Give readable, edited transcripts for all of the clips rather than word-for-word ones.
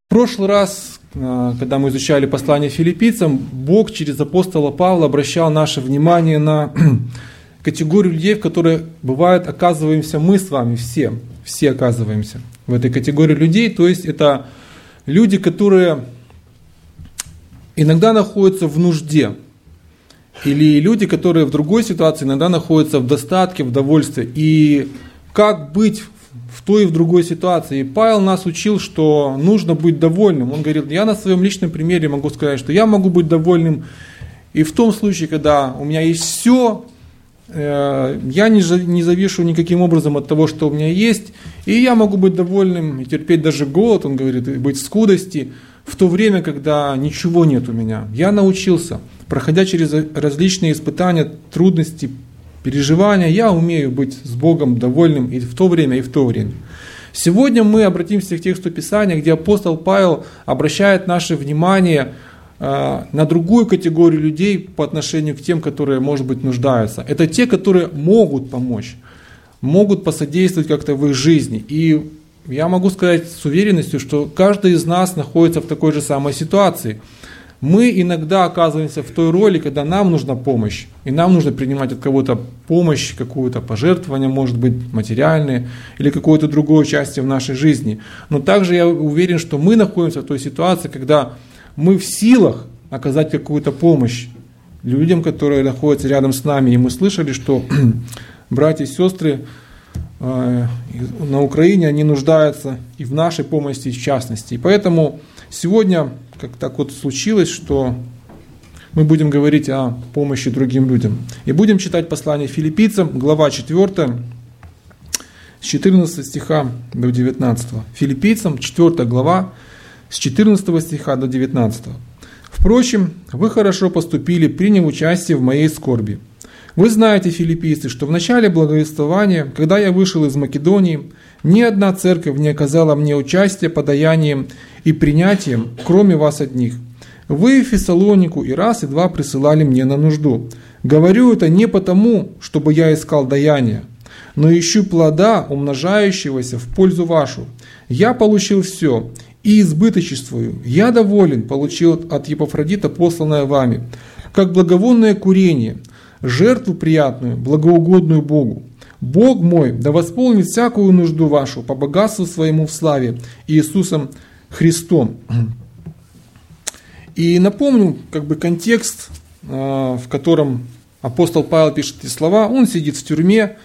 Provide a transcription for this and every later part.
В прошлый раз, когда мы изучали послание филиппийцам, Бог через апостола Павла обращал наше внимание на категорию людей, в которой бывает оказываемся мы с вами все оказываемся в этой категории людей. То есть это люди, которые иногда находятся в нужде, или люди, которые в другой ситуации иногда находятся в достатке, в довольстве. И как быть в той и в другой ситуации? И Павел нас учил, что нужно быть довольным. Он говорит, я на своем личном примере могу сказать, что я могу быть довольным и в том случае, когда у меня есть все, я не завишу никаким образом от того, что у меня есть, и я могу быть довольным и терпеть даже голод, он говорит, и быть в скудости, в то время, когда ничего нет у меня. Я научился, проходя через различные испытания, трудности, переживания, я умею быть с Богом довольным и в то время, и в то время. Сегодня мы обратимся к тексту Писания, где апостол Павел обращает наше внимание на другую категорию людей по отношению к тем, которые, может быть, нуждаются. Это те, которые могут помочь, могут посодействовать как-то в их жизни. И я могу сказать с уверенностью, что каждый из нас находится в такой же самой ситуации. Мы иногда оказываемся в той роли, когда нам нужна помощь, и нам нужно принимать от кого-то помощь, какое-то пожертвование, может быть, материальное, или какое-то другое участие в нашей жизни. Но также я уверен, что мы находимся в той ситуации, когда мы в силах оказать какую-то помощь людям, которые находятся рядом с нами. И мы слышали, что братья и сестры на Украине, они нуждаются и в нашей помощи, в частности. И поэтому сегодня, как так вот случилось, что мы будем говорить о помощи другим людям. И будем читать послание филиппийцам, глава 4, с 14 стиха до 19. Филиппийцам, 4 глава, с 14 стиха до 19. «Впрочем, вы хорошо поступили, приняв участие в моей скорби. Вы знаете, филиппийцы, что в начале благовествования, когда я вышел из Македонии, ни одна церковь не оказала мне участия подаянием и принятием, кроме вас одних. Вы в Фессалонику и раз, и два присылали мне на нужду. Говорю это не потому, чтобы я искал даяния, но ищу плода, умножающегося в пользу вашу. Я получил все и избыточествую. Я доволен, получил от Епафродита посланное вами, как благовонное курение, жертву приятную, благоугодную Богу. Бог мой да восполнит всякую нужду вашу по богатству своему в славе Иисусом Христом». И напомню, контекст, в котором апостол Павел пишет эти слова. Он сидит в тюрьме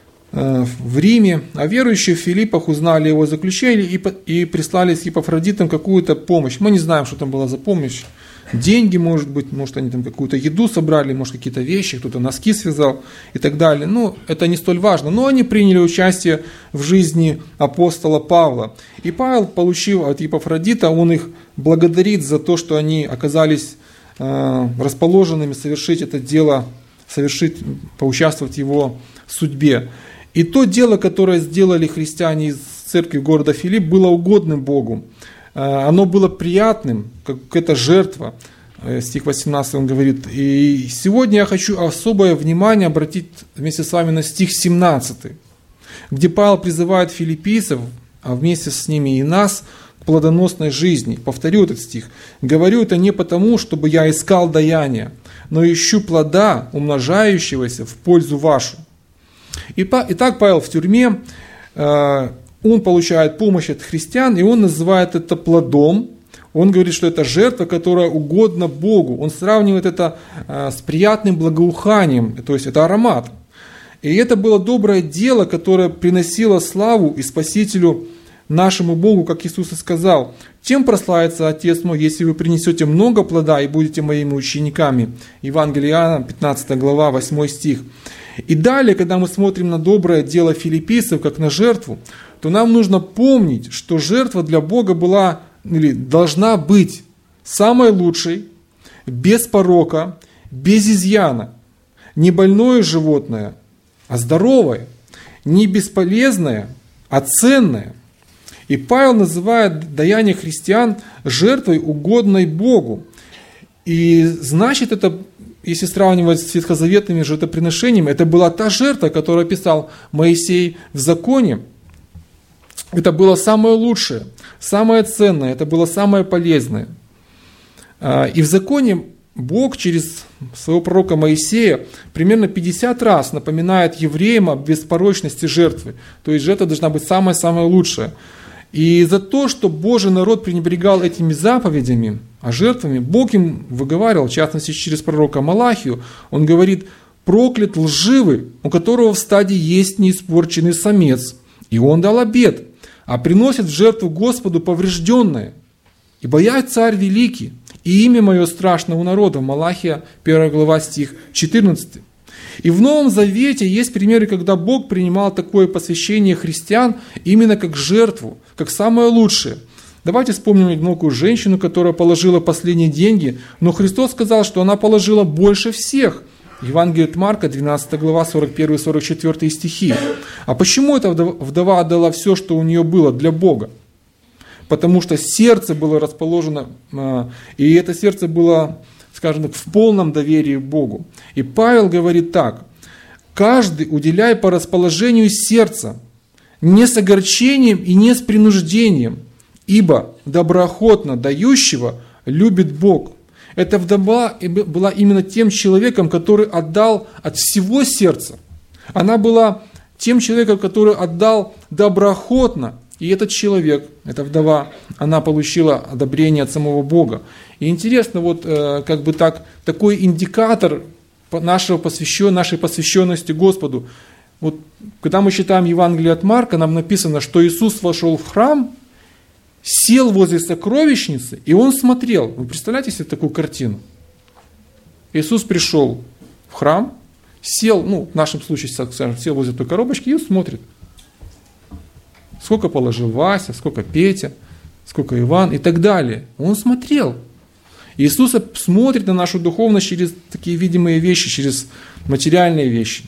в Риме, а верующие в Филиппах узнали его заключение и прислали с Епафродитом какую-то помощь. Мы не знаем, что там была за помощь. Деньги, может быть, может они там какую-то еду собрали, может какие-то вещи, кто-то носки связал и так далее. Это не столь важно. Но они приняли участие в жизни апостола Павла. И Павел, получив от Епафродита, он их благодарит за то, что они оказались расположенными совершить это дело, поучаствовать в его судьбе. И то дело, которое сделали христиане из церкви города Филипп, было угодным Богу. Оно было приятным, как эта жертва. Стих 18 он говорит. И сегодня я хочу особое внимание обратить вместе с вами на стих 17, где Павел призывает филиппийцев, а вместе с ними и нас, к плодоносной жизни. Повторю этот стих. «Говорю это не потому, чтобы я искал даяния, но ищу плода, умножающегося в пользу вашу». Итак, Павел в тюрьме, он получает помощь от христиан, и он называет это плодом. Он говорит, что это жертва, которая угодна Богу. Он сравнивает это с приятным благоуханием, то есть это аромат. И это было доброе дело, которое приносило славу и Спасителю нашему Богу, как Иисус и сказал: «Тем прославится Отец мой, если вы принесете много плода и будете моими учениками». Евангелие Иоанна, 15 глава, 8 стих. И далее, когда мы смотрим на доброе дело филиппийцев, как на жертву, то нам нужно помнить, что жертва для Бога была или должна быть самой лучшей, без порока, без изъяна. Не больное животное, а здоровое, не бесполезное, а ценное. И Павел называет даяние христиан жертвой, угодной Богу. И значит, это, если сравнивать с ветхозаветными жертвоприношениями, это была та жертва, которую описал Моисей в законе. это было самое лучшее, самое ценное, это было самое полезное. И в законе Бог через своего пророка Моисея примерно 50 раз напоминает евреям о беспорочности жертвы. То есть жертва должна быть самая-самая лучшая. И за то, что Божий народ пренебрегал этими заповедями, жертвами, Бог им выговаривал, в частности через пророка Малахию, он говорит: проклят лживый, у которого в стаде есть неиспорченный самец, и он дал обет, а приносит в жертву Господу поврежденное. Ибо я царь великий, и имя мое страшно у народа. Малахия, 1 глава, стих 14. И в Новом Завете есть примеры, когда Бог принимал такое посвящение христиан именно как жертву, как самое лучшее. Давайте вспомним одинокую женщину, которая положила последние деньги, но Христос сказал, что она положила больше всех. Евангелие от Марка, 12 глава, 41-44 стихи. А почему эта вдова отдала все, что у нее было для Бога? Потому что сердце было расположено, и это сердце было, скажем так, в полном доверии к Богу. И Павел говорит так: каждый уделяй по расположению сердца, не с огорчением и не с принуждением, ибо доброохотно дающего любит Бог. Эта вдова была именно тем человеком, который отдал от всего сердца. Она была тем человеком, который отдал доброохотно. И этот человек, эта вдова, она получила одобрение от самого Бога. И интересно, вот как бы такой индикатор нашей посвященности Господу. Вот когда мы читаем Евангелие от Марка, нам написано, что Иисус вошел в храм, сел возле сокровищницы, и он смотрел. Вы представляете себе такую картину? Иисус пришел в храм, сел, в нашем случае, скажем, сел возле той коробочки и смотрит. Сколько положил Вася, сколько Петя, сколько Иван и так далее. Он смотрел. Иисус смотрит на нашу духовность через такие видимые вещи, через материальные вещи.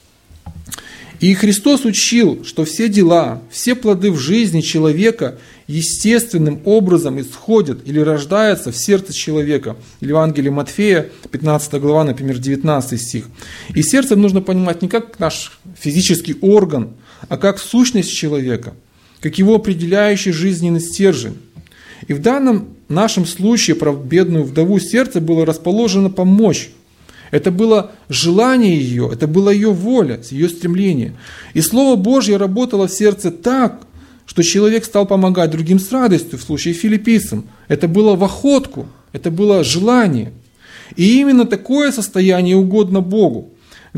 И Христос учил, что все дела, все плоды в жизни человека естественным образом исходят или рождаются в сердце человека. Евангелие Матфея, 15 глава, например, 19 стих. И сердцем нужно понимать не как наш физический орган, а как сущность человека, как его определяющий жизненный стержень. И в данном нашем случае про бедную вдову сердце было расположено помочь. Это было желание ее, это была ее воля, ее стремление. И Слово Божье работало в сердце так, что человек стал помогать другим с радостью, в случае филиппийцам. Это было в охотку, это было желание. И именно такое состояние угодно Богу.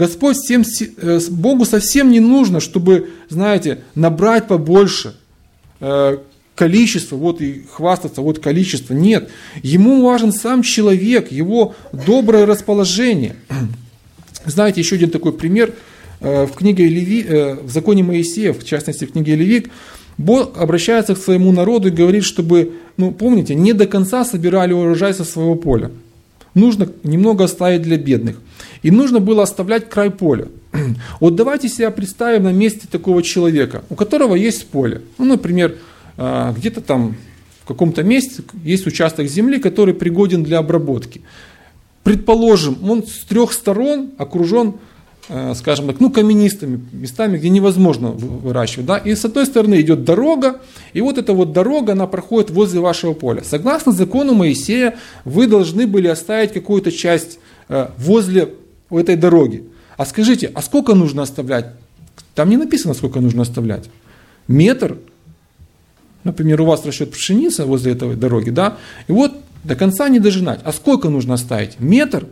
Богу совсем не нужно, чтобы, набрать побольше количество, и хвастаться, количество. Нет, Ему важен сам человек, его доброе расположение. Знаете, еще один такой пример. В законе Моисея, в частности в книге Левит, Бог обращается к своему народу и говорит, чтобы, помните, не до конца собирали урожай со своего поля. Нужно немного оставить для бедных. И нужно было оставлять край поля. Вот давайте себя представим на месте такого человека, у которого есть поле. Например, где-то там в каком-то месте есть участок земли, который пригоден для обработки. Предположим, он с 3 сторон окружен, скажем так, каменистыми местами, где невозможно выращивать. Да? И с одной стороны идет дорога, и вот эта дорога, она проходит возле вашего поля. Согласно закону Моисея, вы должны были оставить какую-то часть возле этой дороги. А скажите, а сколько нужно оставлять? Там не написано, сколько нужно оставлять. Метр. Например, у вас растет пшеница возле этой дороги, да? И вот до конца не дожинать. А сколько нужно оставить? Метр?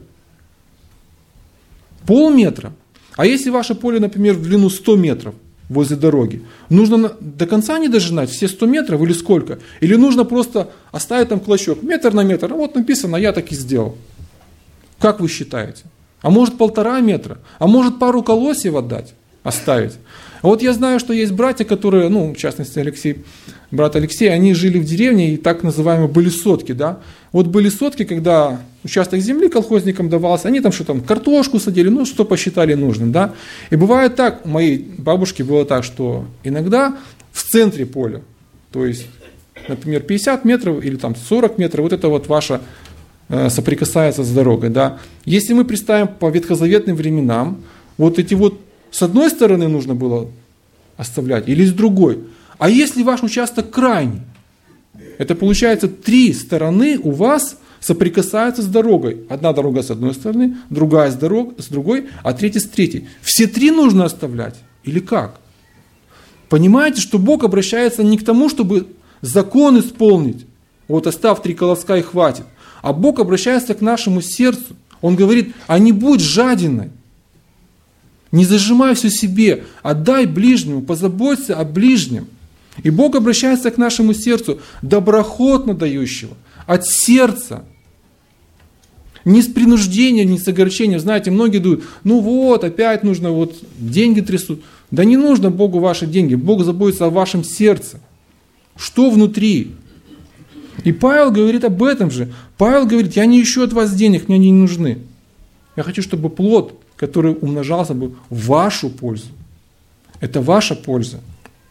Полметра? А если ваше поле, например, в длину 100 метров возле дороги, нужно до конца не дожинать все 100 метров или сколько? Или нужно просто оставить там клочок, метр на метр? А вот написано, я так и сделал. Как вы считаете? А может 1,5 метра? А может пару колосьев оставить? А вот я знаю, что есть братья, которые, в частности брат Алексей, они жили в деревне, и так называемые были сотки, да. Вот были сотки, когда участок земли колхозникам давался, они там картошку садили, что посчитали нужным, да. И бывает так, у моей бабушки было так, что иногда в центре поля, то есть, например, 50 метров или 40 метров, вот это ваша соприкасается с дорогой, да. Если мы представим по ветхозаветным временам, эти с одной стороны нужно было оставлять или с другой. А если ваш участок крайний? Это получается 3 стороны у вас соприкасаются с дорогой. Одна дорога с одной стороны, другая с другой, а третья с третьей. Все 3 нужно оставлять? Или как? Понимаете, что Бог обращается не к тому, чтобы закон исполнить. Вот оставь 3 колоска и хватит. А Бог обращается к нашему сердцу. Он говорит, а не будь жадиной. Не зажимай все себе, отдай ближнему, позаботься о ближнем. И Бог обращается к нашему сердцу, доброхотно дающего, от сердца. Не с принуждения, не с огорчения. Знаете, многие думают, ну вот, опять нужно, вот деньги трясут. Да не нужно Богу ваши деньги, Бог заботится о вашем сердце. Что внутри? И Павел говорит об этом же. Павел говорит, я не ищу от вас денег, мне они не нужны. Я хочу, чтобы плод, который умножался бы в вашу пользу. Это ваша польза.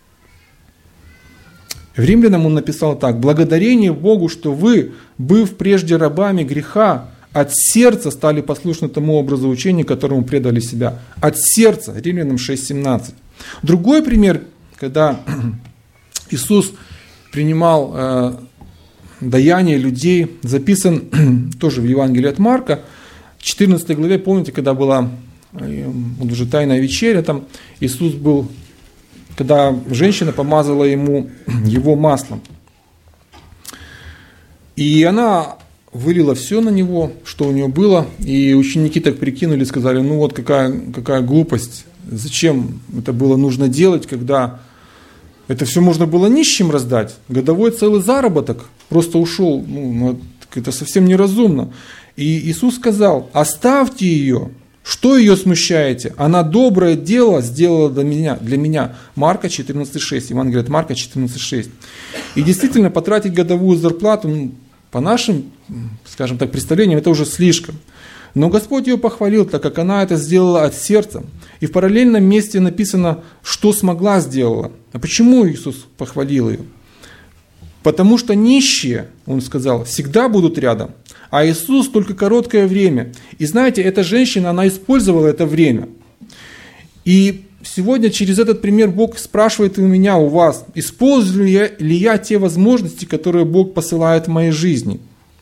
В Римлянам он написал так. Благодарение Богу, что вы, быв прежде рабами греха, от сердца стали послушны тому образу учения, которому предали себя. От сердца. Римлянам 6:17. Другой пример, когда Иисус принимал даяние людей, записан тоже в Евангелии от Марка, в 14 главе, помните, когда была уже тайная вечеря, там Иисус был, когда женщина помазала его маслом. И она вылила все на него, что у нее было, и ученики так прикинули, сказали, ну вот какая глупость, зачем это было нужно делать, когда это все можно было нищим раздать, годовой целый заработок просто ушел, это совсем неразумно. И Иисус сказал, оставьте ее, что ее смущаете? Она доброе дело сделала для меня. Марка 14:6, Евангелие от Марка 14:6. И действительно, потратить годовую зарплату, по нашим, скажем так, представлениям, это уже слишком. Но Господь ее похвалил, так как она это сделала от сердца. И в параллельном месте написано, что смогла сделала. А почему Иисус похвалил ее? Потому что нищие, он сказал, всегда будут рядом, а Иисус только короткое время. И знаете, эта женщина, она использовала это время. И сегодня через этот пример Бог спрашивает у меня, у вас, использую ли я те возможности, которые Бог посылает в моей жизни?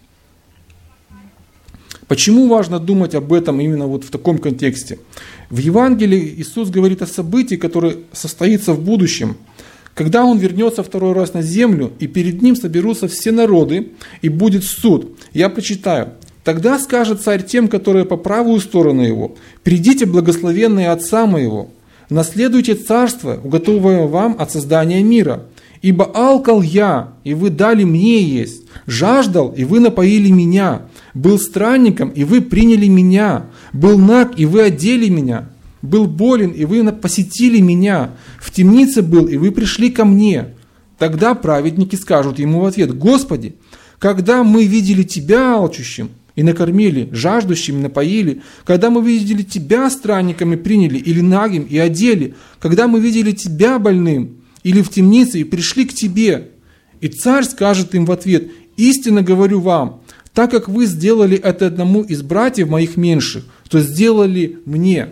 Почему важно думать об этом именно вот в таком контексте? В Евангелии Иисус говорит о событии, которое состоится в будущем, когда Он вернется второй раз на землю, и перед Ним соберутся все народы, и будет суд. Я прочитаю. «Тогда скажет царь тем, которые по правую сторону Его, придите, благословенные Отца Моего, наследуйте царство, уготованное вам от создания мира. Ибо алкал я, и вы дали мне есть, жаждал, и вы напоили меня, был странником, и вы приняли меня, был наг, и вы одели меня, был болен, и вы посетили меня, в темнице был, и вы пришли ко мне». Тогда праведники скажут ему в ответ: «Господи, когда мы видели Тебя алчущим и накормили, жаждущим и напоили, когда мы видели Тебя странником и приняли, или нагим и одели, когда мы видели Тебя больным или в темнице и пришли к Тебе». И царь скажет им в ответ: «Истинно говорю вам, так как вы сделали это одному из братьев моих меньших, то сделали мне».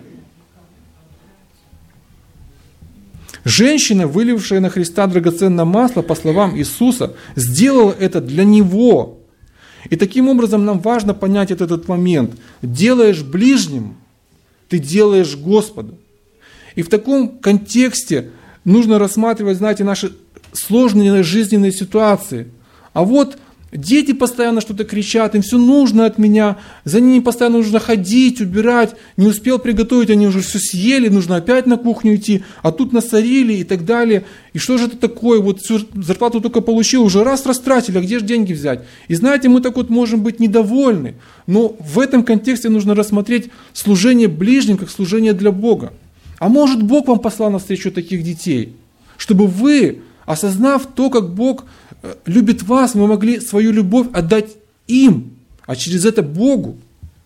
Женщина, вылившая на Христа драгоценное масло, по словам Иисуса, сделала это для Него. И таким образом нам важно понять этот момент. Делаешь ближним, ты делаешь Господу. И в таком контексте нужно рассматривать, знаете, наши сложные жизненные ситуации. А вот дети постоянно что-то кричат, им все нужно от меня, за ними постоянно нужно ходить, убирать, не успел приготовить, они уже все съели, нужно опять на кухню идти, а тут насорили и так далее. И что же это такое, вот всю зарплату только получил, уже раз растратили, а где же деньги взять? И знаете, мы так вот можем быть недовольны, но в этом контексте нужно рассмотреть служение ближним как служение для Бога. А может, Бог вам послал навстречу таких детей, чтобы вы, осознав то, как Бог любит вас, вы могли свою любовь отдать им, а через это Богу.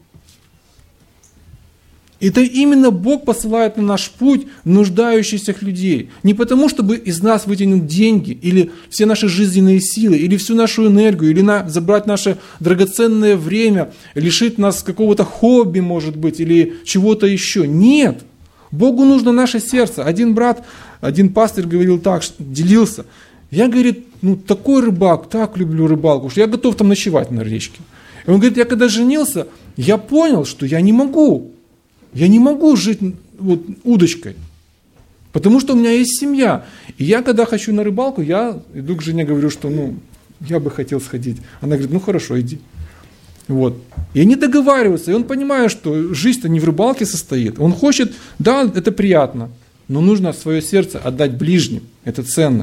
Это именно Бог посылает на наш путь нуждающихся людей. Не потому, чтобы из нас вытянуть деньги, или все наши жизненные силы, или всю нашу энергию, или забрать наше драгоценное время, лишить нас какого-то хобби, может быть, или чего-то еще. Нет. Богу нужно наше сердце. Один брат, один пастырь говорил так, делился. Я, говорит, такой рыбак, так люблю рыбалку, что я готов там ночевать на речке. И он говорит, я когда женился, я понял, что я не могу жить удочкой, потому что у меня есть семья. И я, когда хочу на рыбалку, я иду к жене, говорю, что я бы хотел сходить. Она говорит, хорошо, иди. И они договариваются, и он понимает, что жизнь-то не в рыбалке состоит. Он хочет, да, это приятно, но нужно свое сердце отдать ближним, это ценно.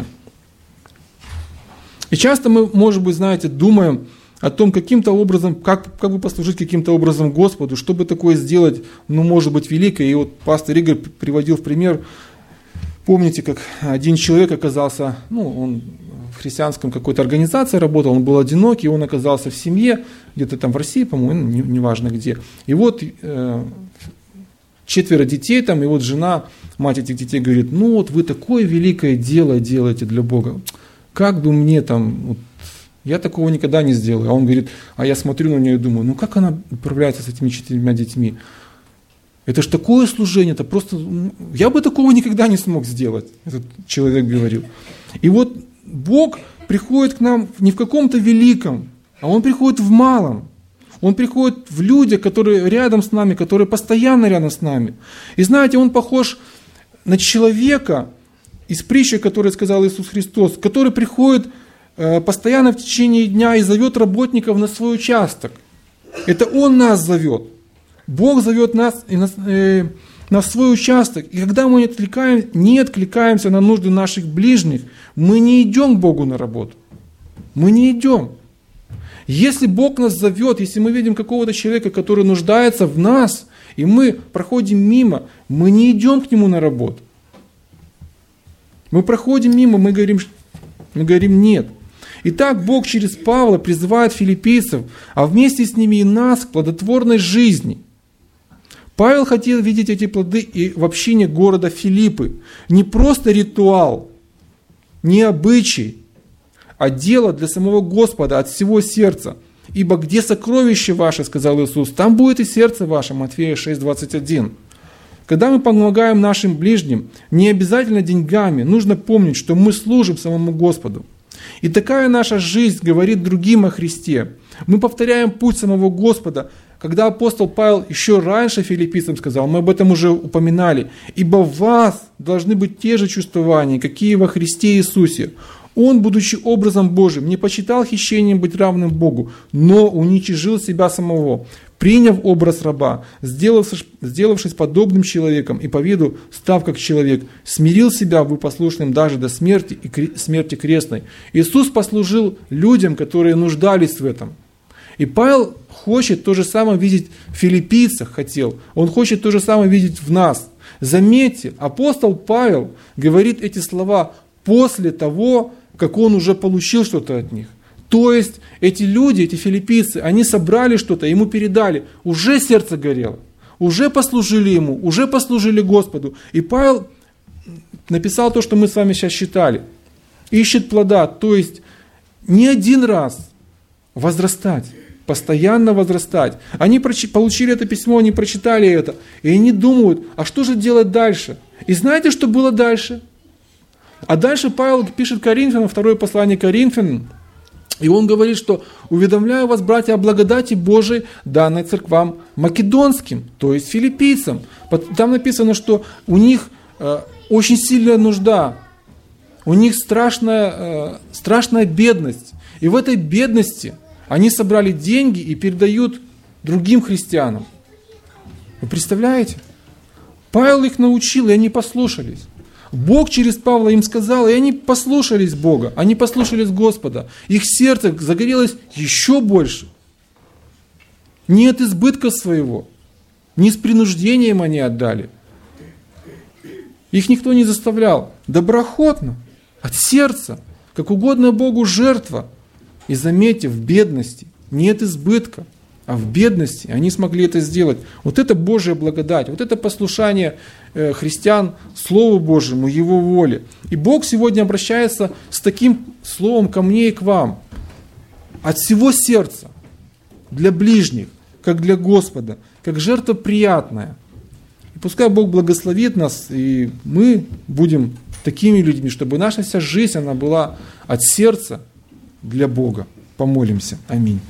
И часто мы, может быть, знаете, думаем о том, каким-то образом, как бы послужить каким-то образом Господу, чтобы такое сделать, может быть, великое. И пастор Игорь приводил в пример, помните, как один человек оказался, он в христианском какой-то организации работал, он был одинокий, он оказался в семье, где-то там в России, по-моему, неважно где. И 4 детей там, и жена, мать этих детей говорит, вы такое великое дело делаете для Бога. Как бы мне там, я такого никогда не сделаю. А он говорит, а я смотрю на нее и думаю, как она управляется с этими 4 детьми? Это ж такое служение, это просто, я бы такого никогда не смог сделать, этот человек говорил. И Бог приходит к нам не в каком-то великом, а Он приходит в малом. Он приходит в людях, которые рядом с нами, которые постоянно рядом с нами. И знаете, Он похож на человека, из притчи, которую сказал Иисус Христос, который приходит постоянно в течение дня и зовет работников на свой участок. Это Он нас зовет. Бог зовет нас на свой участок. И когда мы не откликаемся на нужды наших ближних, мы не идем к Богу на работу. Мы не идем. Если Бог нас зовет, если мы видим какого-то человека, который нуждается в нас, и мы проходим мимо, мы не идем к нему на работу. Мы проходим мимо, мы говорим нет. Итак, Бог через Павла призывает филиппийцев, а вместе с ними и нас к плодотворной жизни. Павел хотел видеть эти плоды и в общине города Филиппы. Не просто ритуал, не обычай, а дело для самого Господа от всего сердца. Ибо где сокровище ваше, сказал Иисус, там будет и сердце ваше, Матфея 6:21. Когда мы помогаем нашим ближним, не обязательно деньгами, нужно помнить, что мы служим самому Господу. И такая наша жизнь говорит другим о Христе. Мы повторяем путь самого Господа. Когда апостол Павел еще раньше филиппийцам сказал, мы об этом уже упоминали, «Ибо в вас должны быть те же чувствования, какие во Христе Иисусе. Он, будучи образом Божьим, не почитал хищением быть равным Богу, но уничижил себя самого, приняв образ раба, сделавшись подобным человеком и по виду, став как человек, смирил себя послушным даже до смерти и смерти крестной». Иисус послужил людям, которые нуждались в этом. И Павел хочет то же самое видеть в филиппийцах, Он хочет то же самое видеть в нас. Заметьте, апостол Павел говорит эти слова после того, как он уже получил что-то от них. То есть эти люди, эти филиппийцы, они собрали что-то, ему передали, уже сердце горело, уже послужили ему, уже послужили Господу. И Павел написал то, что мы с вами сейчас читали. Ищет плода, то есть не один раз возрастать, постоянно возрастать. Они получили это письмо, они прочитали это, и они думают, а что же делать дальше? И знаете, что было дальше? А дальше Павел пишет Коринфянам, второе послание Коринфянам, и он говорит, что уведомляю вас, братья, о благодати Божией, данной церквам македонским, то есть филиппийцам. Там написано, что у них очень сильная нужда, у них страшная бедность. И в этой бедности они собрали деньги и передают другим христианам. Вы представляете? Павел их научил, и они послушались. Бог через Павла им сказал, и они послушались Бога, они послушались Господа. Их сердце загорелось еще больше. Не от избытка своего, не с принуждением они отдали. Их никто не заставлял. Доброхотно, от сердца, как угодно Богу жертва. И заметьте, в бедности, не от избытка, а в бедности они смогли это сделать. Вот это Божья благодать, вот это послушание христиан Слову Божьему, Его воле. И Бог сегодня обращается с таким словом ко мне и к вам. От всего сердца, для ближних, как для Господа, как жертва приятная. И пускай Бог благословит нас, и мы будем такими людьми, чтобы наша вся жизнь, она была от сердца для Бога. Помолимся. Аминь.